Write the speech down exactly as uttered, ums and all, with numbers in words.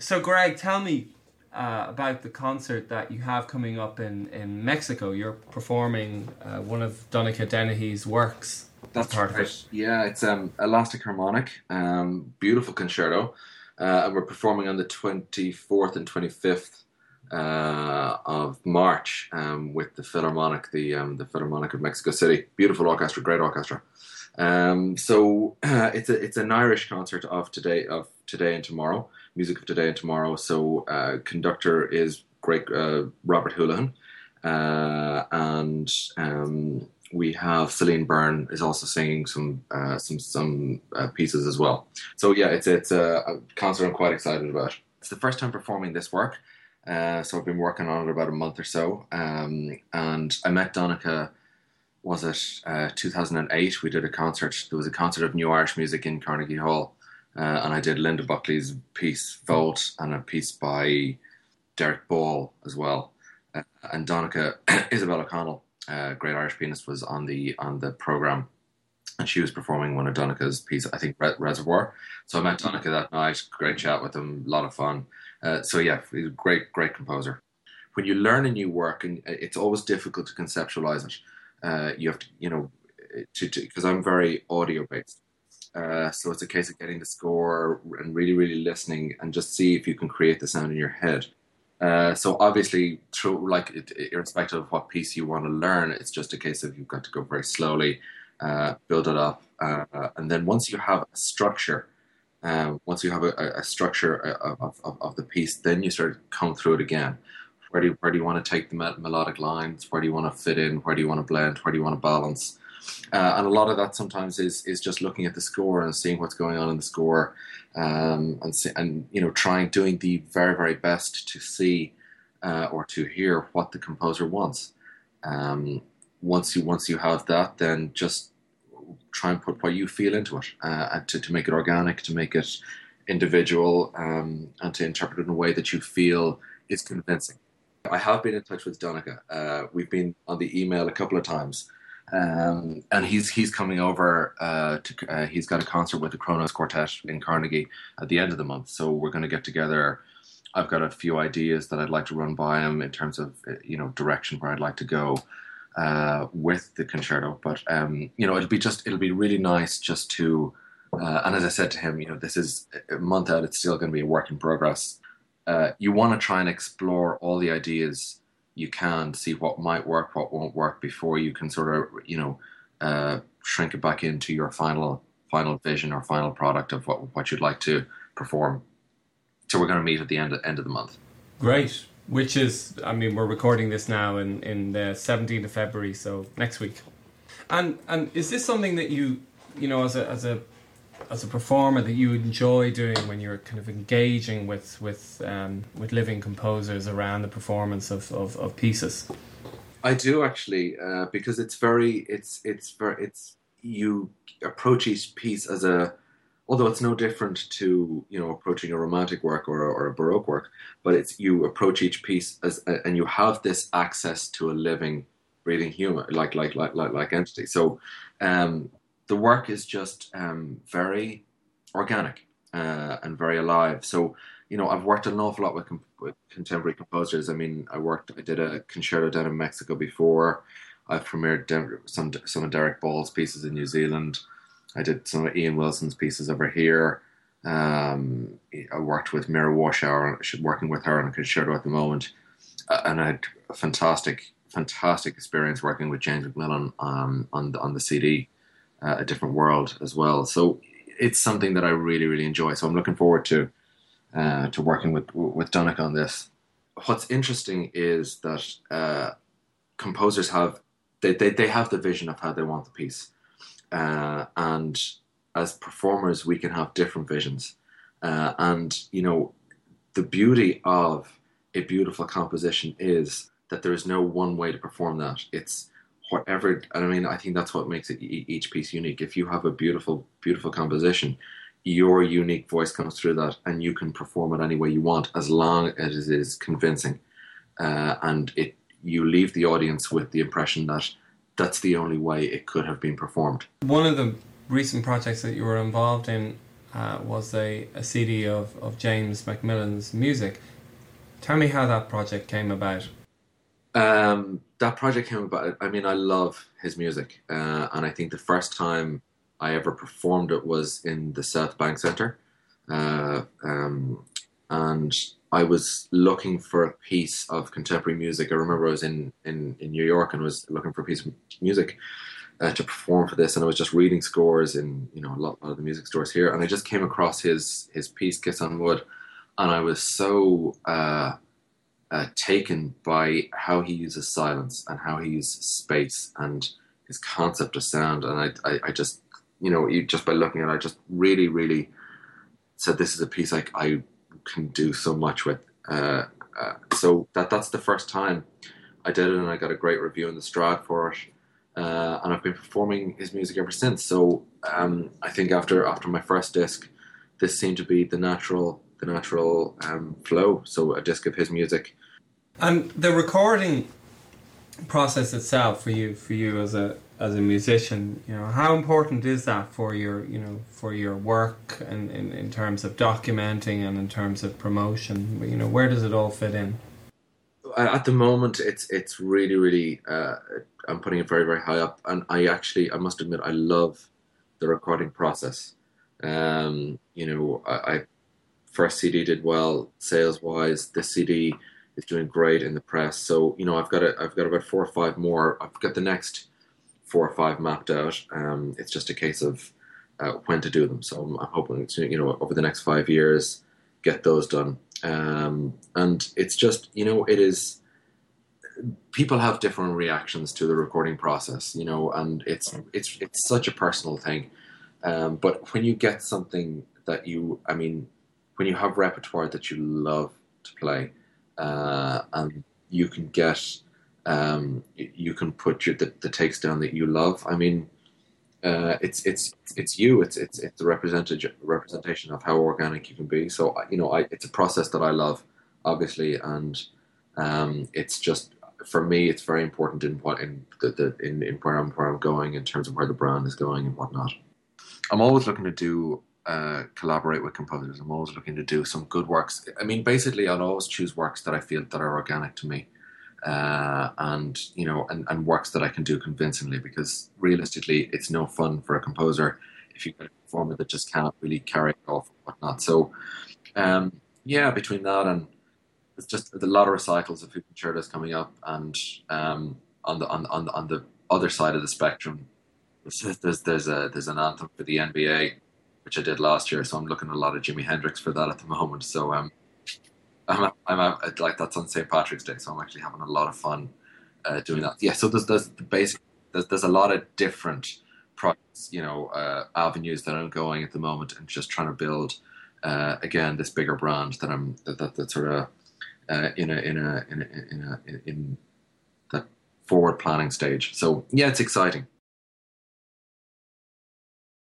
So, Greg, tell me uh, about the concert that you have coming up in, in Mexico. You're performing uh, one of Donncha Dennehy's works. That's part right. of it. Yeah, it's um, Elastic Harmonic, um, beautiful concerto, uh, and we're performing on the twenty-fourth and twenty-fifth uh, of March um, with the Philharmonic, the um, the Philharmonic of Mexico City. Beautiful orchestra, great orchestra. Um, so uh, it's a it's an Irish concert of today of today and tomorrow, music of today and tomorrow. So uh, conductor is great uh, Robert Houlihan, uh, and um, we have Celine Byrne is also singing some uh, some some uh, pieces as well. So yeah, it's it's a, a concert I'm quite excited about. It's the first time performing this work, uh, so I've been working on it about a month or so. Um, and I met Donncha, was it uh, two thousand eight? We did a concert. There was a concert of New Irish Music in Carnegie Hall, uh, and I did Linda Buckley's piece Volt and a piece by Derek Ball as well. Uh, and Donncha, Isabel O'Connell, uh, great Irish pianist, was on the on the program, and she was performing one of Donncha's pieces, I think Re- Reservoir. So I met Donncha that night. Great chat with him, a lot of fun. Uh, so yeah, he's a great, great composer. When you learn a new work, and it's always difficult to conceptualize it. Uh, you have to, you know, because I'm very audio based. Uh, so it's a case of getting the score and really, really listening and just see if you can create the sound in your head. Uh, so obviously, through like it, irrespective of what piece you want to learn, it's just a case of you've got to go very slowly, uh, build it up, uh, and then once you have a structure, uh, once you have a, a structure of, of, of the piece, then you start come through it again. Where do you, where do you want to take the melodic lines? Where do you want to fit in? Where do you want to blend? Where do you want to balance? Uh, and a lot of that sometimes is is just looking at the score and seeing what's going on in the score, um, and see, and you know trying doing the very very best to see uh, or to hear what the composer wants. Um, once you once you have that, then just try and put what you feel into it, uh, to to make it organic, to make it individual, um, and to interpret it in a way that you feel is convincing. I have been in touch with Donncha. Uh, we've been on the email a couple of times, um, and he's he's coming over. Uh, to uh, he's got a concert with the Kronos Quartet in Carnegie at the end of the month, so we're going to get together. I've got a few ideas that I'd like to run by him in terms of you know direction where I'd like to go uh, with the concerto. But um, you know, it'll be just it'll be really nice just to. Uh, and as I said to him, you know, this is a month out. It's still going to be a work in progress. Uh, you want to try and explore all the ideas you can, see what might work, what won't work, before you can sort of, you know, uh, shrink it back into your final final vision or final product of what what you'd like to perform. So we're going to meet at the end end of the month. Great. Which is, I mean, we're recording this now in, in the seventeenth of February, so next week. And and is this something that you, you know, as a as a as a performer that you enjoy doing when you're kind of engaging with with um, with living composers around the performance of, of, of pieces? I do actually, uh, because it's very it's it's very it's you approach each piece as a, although it's no different to you know approaching a romantic work or or a Baroque work, but it's you approach each piece as a, and you have this access to a living, breathing human like like like like, like entity. So. Um, The work is just um, very organic uh, and very alive. So, you know, I've worked an awful lot with, com- with contemporary composers. I mean, I worked, I did a concerto down in Mexico before. I've premiered de- some some of Derek Ball's pieces in New Zealand. I did some of Ian Wilson's pieces over here. Um, I worked with Mira Warshauer, working with her on a concerto at the moment. Uh, and I had a fantastic, fantastic experience working with James McMillan um, on, the, on the C D. Uh, A Different World as well. So it's something that I really, really enjoy. So I'm looking forward to uh, to working with with Donncha on this. What's interesting is that uh, composers have they, they they have the vision of how they want the piece, uh, and as performers we can have different visions. Uh, and you know, the beauty of a beautiful composition is that there is no one way to perform that. It's whatever, and I mean, I think that's what makes it each piece unique. If you have a beautiful, beautiful composition, your unique voice comes through that, and you can perform it any way you want, as long as it is convincing, uh, and it you leave the audience with the impression that that's the only way it could have been performed. One of the recent projects that you were involved in uh, was a, a C D of, of James Macmillan's music. Tell me how that project came about. Um, that project came about. I mean, I love his music, uh, and I think the first time I ever performed it was in the South Bank Centre, uh, um, and I was looking for a piece of contemporary music. I remember I was in, in, in New York and was looking for a piece of music uh, to perform for this, and I was just reading scores in you know a lot, a lot of the music stores here, and I just came across his his piece "Kiss on Wood," and I was so uh, uh, taken by how he uses silence and how he uses space and his concept of sound, and I I, I just you know you, just by looking at it, I just really really said this is a piece I I can do so much with. Uh, uh, so that that's the first time I did it, and I got a great review in the Strad for it. Uh, and I've been performing his music ever since. So um, I think after after my first disc, this seemed to be the natural the natural um, flow. So a disc of his music. And the recording process itself for you for you as a as a musician, you know, how important is that for your you know for your work and in, in terms of documenting and in terms of promotion? You know, where does it all fit in? At the moment, it's it's really really uh, I'm putting it very very high up, and I actually I must admit I love the recording process. Um, you know, I, I first C D did well sales wise. This C D is doing great in the press. So you know, I've got a, I've got about four or five more. I've got the next four or five mapped out. Um, it's just a case of uh, when to do them. So I'm, I'm hoping to you know over the next five years get those done. Um, and it's just, you know, it is, people have different reactions to the recording process, you know, and it's, it's, it's such a personal thing. Um, but when you get something that you, I mean, when you have repertoire that you love to play, uh, and you can get, um, you can put your, the, the takes down that you love. I mean, Uh, it's it's it's you. It's it's it's a representation representation of how organic you can be. So you know, I it's a process that I love, obviously, and um, it's just for me, it's very important in what in the, the in, in where I'm where I'm going in terms of where the brand is going and whatnot. I'm always looking to do uh, collaborate with composers. I'm always looking to do some good works. I mean, basically, I'll always choose works that I feel that are organic to me. Uh, and you know, and, and works that I can do convincingly, because realistically, it's no fun for a composer if you get a performer that just cannot really carry it off and whatnot. So, um, yeah, between that and it's just a lot of recitals of Future concertos coming up, and um, on the on on on the other side of the spectrum, there's there's there's a there's an anthem for the N B A, which I did last year. So I'm looking at a lot of Jimi Hendrix for that at the moment. So um. I'm, I'm at, like that's on Saint Patrick's Day, so I'm actually having a lot of fun uh, doing that. Yeah, so there's there's the basic there's there's a lot of different projects, you know, uh, avenues that I'm going at the moment, and just trying to build uh, again this bigger brand that I'm that that, that sort of uh, in a in a in a in a in that forward planning stage. So yeah, it's exciting.